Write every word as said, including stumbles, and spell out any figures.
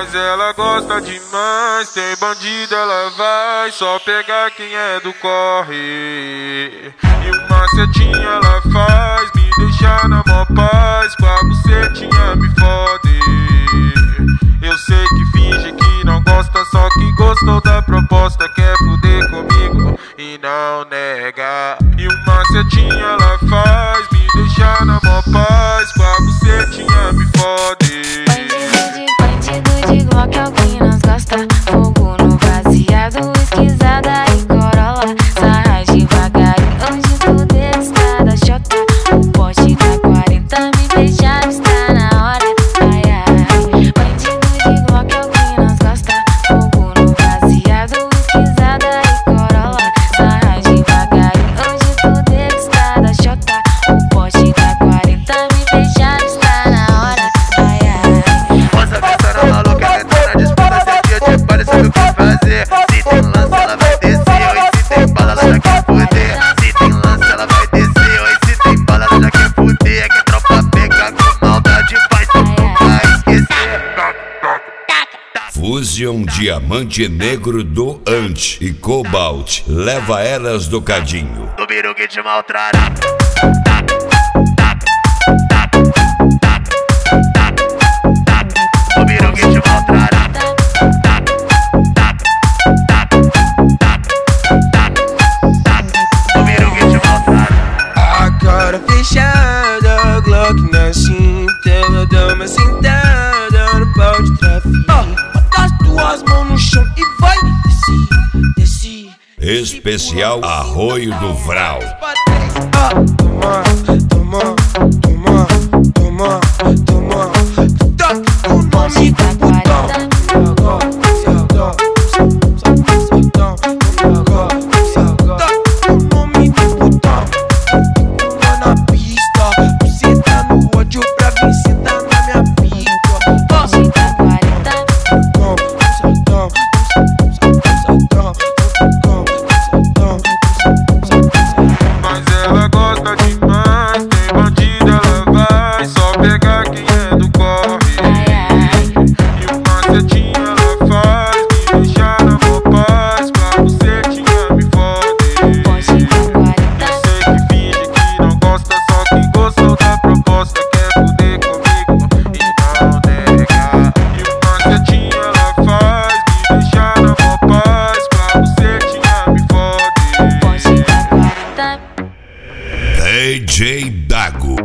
Mas ela gosta demais, tem bandido ela vai só pegar quem é do corre. E uma setinha ela faz me deixar na mó paz, com a bucetinha me fode. Eu sei que finge que não gosta, só que gostou da proposta, quer fuder comigo e não nega. E uma setinha ela faz me deixar na mó paz, com a bucetinha me fode. Bandido de Glock é o que nós gosta. Fogo no baseado, esquisada e corolla. Sarra devagarinho, onde tudo é escada chota. O poste da quarenta me beijar está na hora. Ai ai, bandido de Glock é o que nós gosta. Fogo no baseado, esquisada e corolla. Sarra devagarinho, onde tudo é escada chota. O poste da quarenta me beijar está na hora. Ai ai. Moça festa na maluca, entra na disputa, se dia de pare, sabe o que fazer. Se tem lance ela vai descer, oi, se tem bala ela já quer fuder. Se tem lance ela vai descer, oi, se tem bala ela já quer fuder. É que tropa pega com maldade, faz tudo pra esquecer. Fusion Diamante Negro do Ant e Cobalt, leva elas do cadinho. Do biru que te maltrará. Do biru que te maltrará. Do biru que te maltrará. A cara fechada, Glock na cinta, ela dá uma sentada no pau de trafico. Bota as duas mãos no chão e vai descer, descer. Especial Arroio do Vral. Ah, toma, toma, toma, toma, toma. Toque o nome do botão. Salgão, salgão, salgão, salgão. Toque o nome do botão. Pula na pista, você tá no ódio pra vir sentar na minha pica. Poste da quarenta. Salgão, salgão, salgão, salgão, salgão. Mas ela gosta demais, tem bandido ela vai só pegar quem é do corre. E uma setinha ela faz me deixar na mó paz, com a bucetinha me fode. Poste da quarenta. Eu sei que finge que não gosta, só que gostou da proposta, quer fuder comigo e não nega. E uma setinha ela faz me deixar na mó paz, com a bucetinha me fode. Poste da quarenta. D J Dago.